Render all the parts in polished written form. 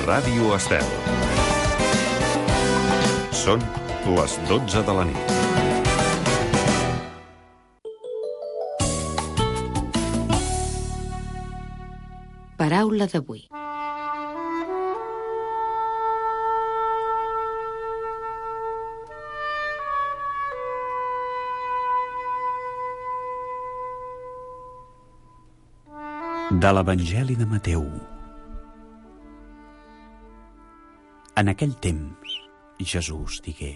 Ràdio Estel. Són les 12 de la nit. Paraula d'avui. De l'Evangeli de Mateu. En aquell temps, Jesús digué: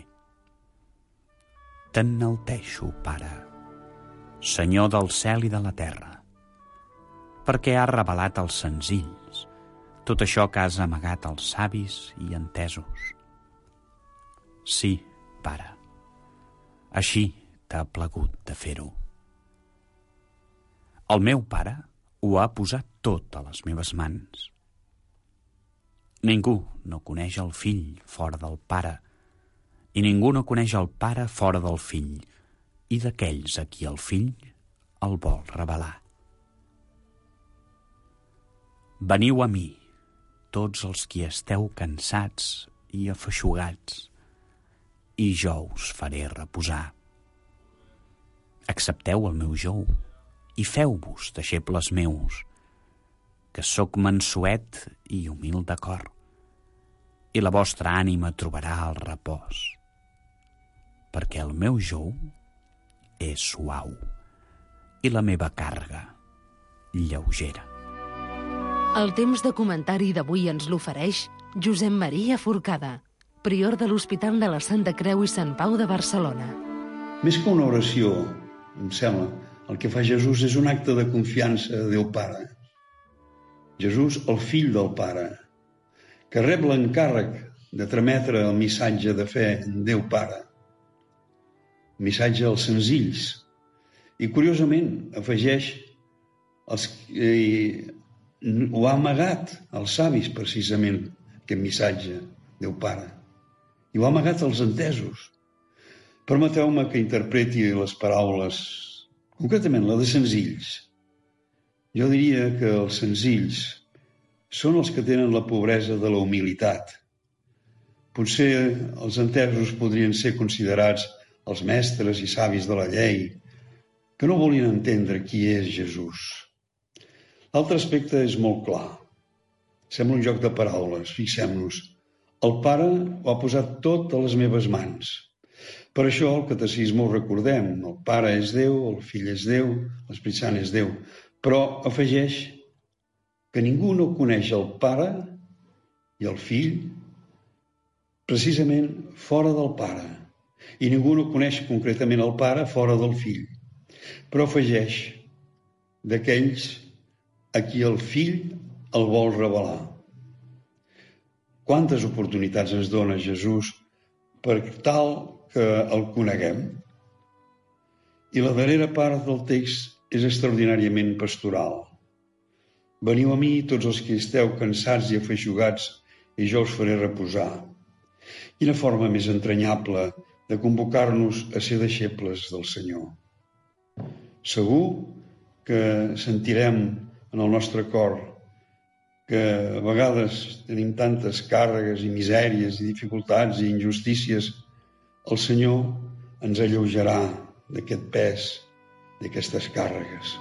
T'enalteixo, Pare, Senyor del cel i de la terra, perquè has revelat als senzills tot això que has amagat als savis i entesos. Sí, Pare, així t'ha plagut de fer-ho. El meu Pare ho ha posat tot a les meves mans. Ningú no coneix el fill fora del Pare, i ningú no coneix el Pare fora del fill, i d'aquells a qui el fill el vol revelar. Veniu a mi, tots els qui esteu cansats i afeixugats, i jo us faré reposar. Accepteu el meu jou i feu-vos deixebles meus, que sóc mansuet i humil de cor, i la vostra ànima trobarà el repòs, perquè el meu jou és suau i la meva càrrega lleugera. El temps de comentari d'avui ens l'ofereix Josep Maria Forcada, prior de l'Hospital de la Santa Creu i Sant Pau de Barcelona. Més que una oració, em sembla, el que fa Jesús és un acte de confiança a Déu Pare. Jesús, el fill del Pare, que rep l'encàrrec de trametre el missatge de fe en Déu Pare, el missatge als senzills, i curiosament afegeix ho ha amagat als savis, precisament, aquest missatge, Déu Pare, i ho ha amagat als entesos. Permeteu-me que interpreti les paraules, concretament la de senzills. Jo diria que els senzills són els que tenen la pobresa de la humilitat. Potser els entesos podrien ser considerats els mestres i savis de la llei, que no volien entendre qui és Jesús. L'altre aspecte és molt clar. Sembla un joc de paraules, fixem-nos. El Pare ho ha posat tot a les meves mans. Per això el catecisme ho recordem. El Pare és Déu, el Fill és Déu, l'Esperit Sant és Déu. Però afegeix que ningú no coneix el Pare i el Fill precisament fora del Pare. I ningú no coneix concretament el Pare fora del Fill. Però afegeix d'aquells a qui el Fill el vol revelar. Quantes oportunitats ens dona Jesús per tal que el coneguem? I la darrera part del text és extraordinàriament pastoral. Veniu a mi tots els que esteu cansats i afeixugats i jo us faré reposar. Quina forma més entranyable de convocar-nos a ser deixebles del Senyor. Segur que sentirem en el nostre cor que a vegades tenim tantes càrregues i misèries i dificultats i injustícies. El Senyor ens alleujarà d'aquest pes, d'aquestes càrregues.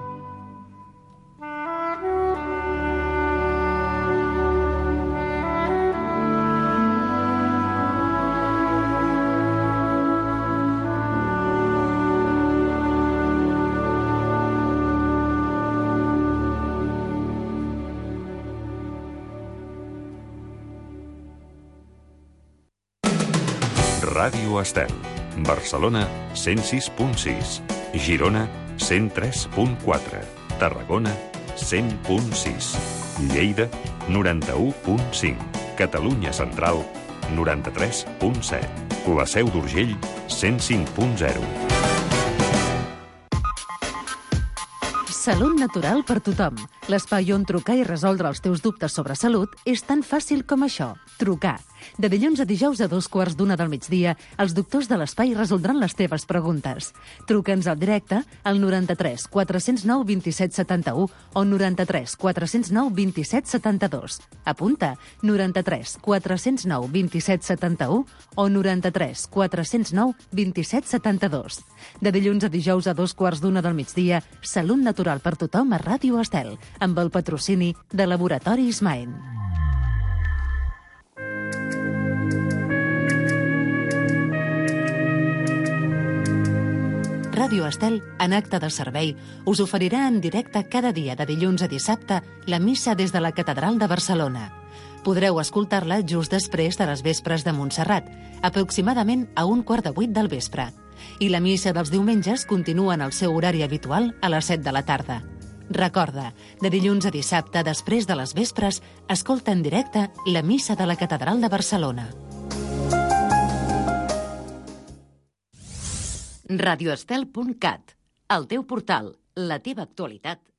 Ràdio Estel. Barcelona 106.6, Girona 103.4, Tarragona 100.6, Lleida 91.5, Catalunya Central 93.7, la Seu d'Urgell 105.0. Salut natural per tothom. L'espai on trucar i resoldre els teus dubtes sobre salut és tan fàcil com això. Trucar. De dilluns a dijous a 2:15 del migdia, els doctors de l'Espai resoldran les teves preguntes. Truca'ns al directe al 93 409 27 71 o 93 409 27 72. Apunta, 93 409 27 71 o 93 409 27 72. De dilluns a dijous a 2:15 del migdia, Salut Natural per tothom a Ràdio Estel, amb el patrocini de Laboratoris Maen. Ràdio Estel, en acte de servei, us oferirà en directe cada dia de dilluns a dissabte la missa des de la Catedral de Barcelona. Podreu escoltar-la just després de les vespres de Montserrat, aproximadament a 7:15 del vespre. I la missa dels diumenges continua en el seu horari habitual a les 7 de la tarda. Recorda, de dilluns a dissabte, després de les vespres, escolta en directe la missa de la Catedral de Barcelona. radioestel.cat, el teu portal, la teva actualitat